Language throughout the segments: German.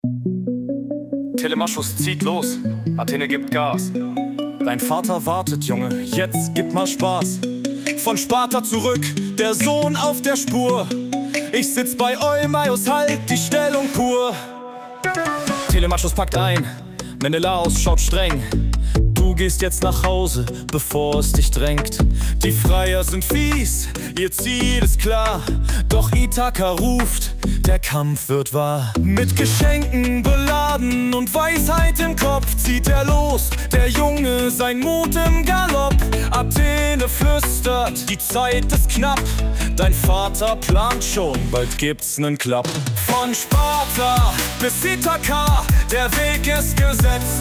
Telemachus zieht los, Athene gibt Gas. Dein Vater wartet, Junge, jetzt gib mal Spaß. Von Sparta zurück, der Sohn auf der Spur. Ich sitz bei Eumaeus, halt die Stellung pur. Telemachus packt ein, Menelaos schaut streng. Du gehst jetzt nach Hause, bevor es dich drängt. Die Freier sind fies, ihr Ziel ist klar. Doch Ithaka ruft, der Kampf wird wahr. Mit Geschenken beladen und Weisheit im Kopf zieht er los, der Junge, sein Mut im Galopp. Athene flüstert, die Zeit ist knapp. Dein Vater plant schon, bald gibt's nen Klapp. Von Sparta bis Ithaka, der Weg ist gesetzt.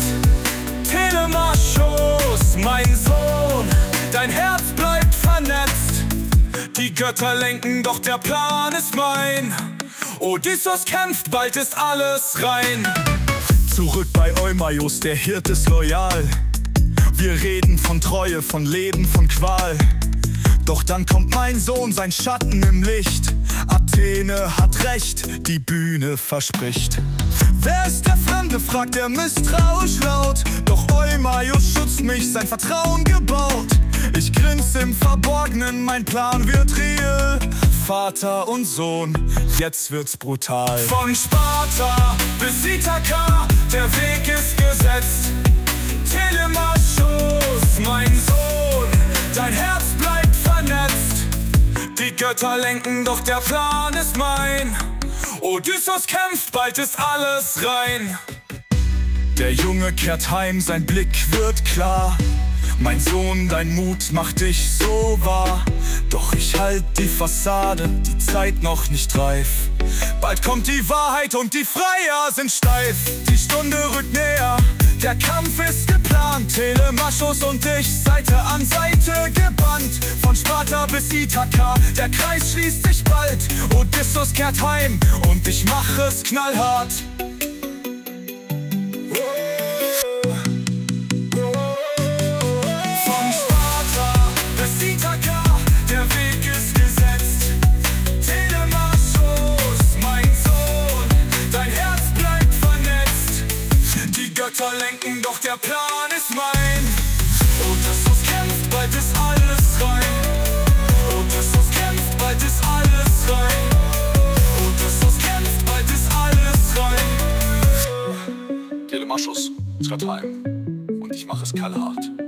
Telemachus, mein Sohn, dein Herz bleibt vernetzt. Die Götter lenken, doch der Plan ist mein. Odysseus kämpft, bald ist alles rein. Zurück bei Eumaeus, der Hirt ist loyal. Wir reden von Treue, von Leben, von Qual. Doch dann kommt mein Sohn, sein Schatten im Licht. Athene hat recht, die Bühne verspricht. Wer ist der Fremde, fragt er misstrauisch laut. Doch Eumaeus schützt mich, sein Vertrauen gebaut. Ich grinse im Verborgenen, mein Plan wird real. Vater und Sohn, jetzt wird's brutal. Von Sparta bis Ithaka, der Weg ist gesetzt. Telemachus, mein Sohn, dein Herz bleibt vernetzt. Die Götter lenken, doch der Plan ist mein. Odysseus kämpft, bald ist alles rein. Der Junge kehrt heim, sein Blick wird klar. Mein Sohn, dein Mut macht dich so wahr. Doch ich halt die Fassade, die Zeit noch nicht reif. Bald kommt die Wahrheit und die Freier sind steif. Die Stunde rückt näher, der Kampf ist geplant. Telemachus und ich, Seite an Seite gebannt. Von Sparta bis Ithaka, der Kreis schließt sich bald. Odysseus kehrt heim und ich mach es knallhart. Von Sparta bis Ithaka, der Weg ist gesetzt. Telemachus, mein Sohn, dein Herz bleibt vernetzt. Die Götter lenken, doch der Plan ist mein. Odysseus kämpft, bald ist alles rein. Odysseus kämpft, bald ist alles rein. Odysseus kämpft, bald ist alles rein. Telemachus tritt heim und ich mach es knallhart.